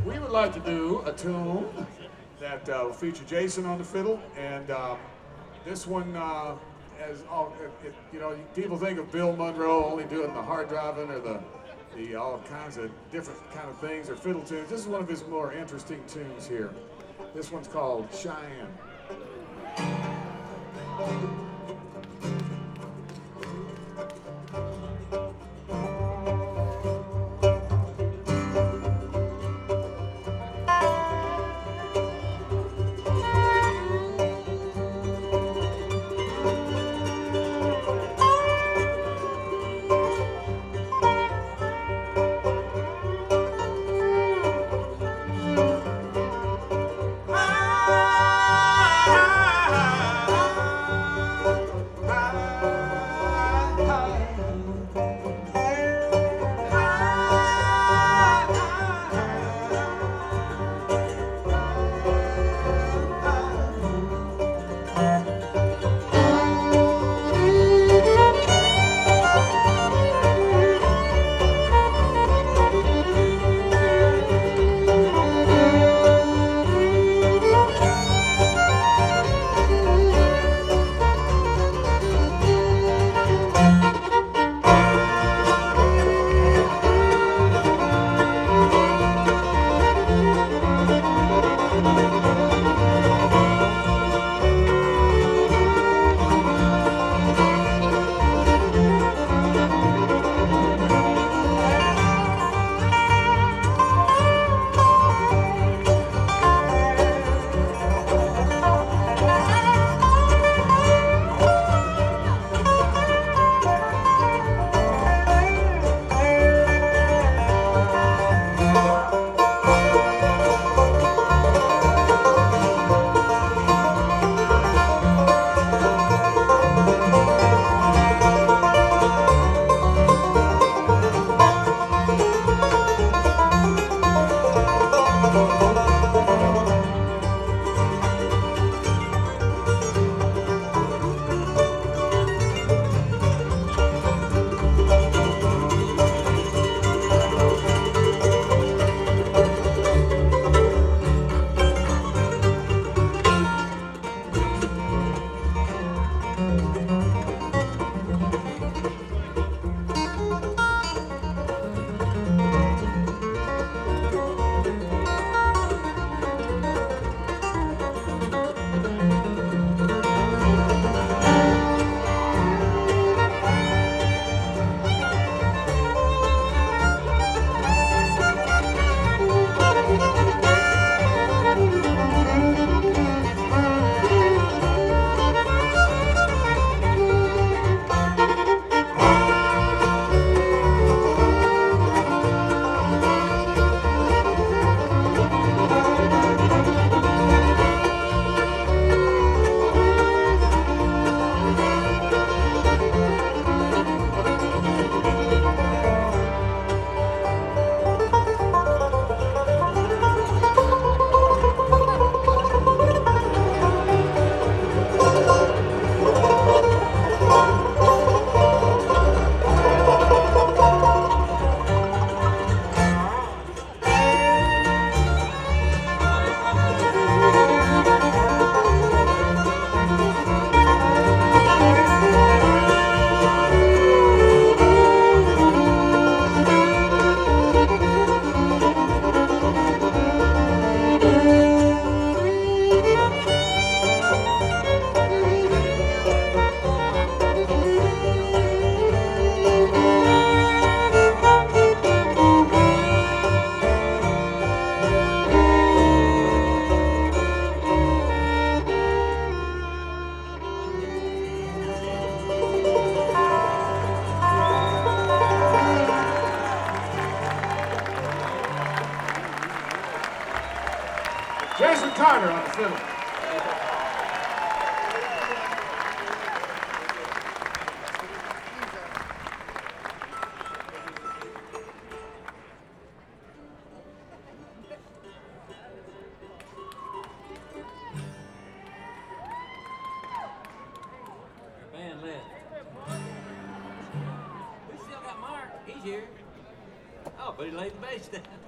We would like to do a tune that will feature Jason on the fiddle, and this one, as all, people think of Bill Monroe only doing the hard driving or the all kinds of different kind of things or fiddle tunes. This is one of his more interesting tunes here. This one's called Cheyenne. Jason Carter on the fiddle. Band left. We still got Mark. He's here. Oh, but he laid the bass down.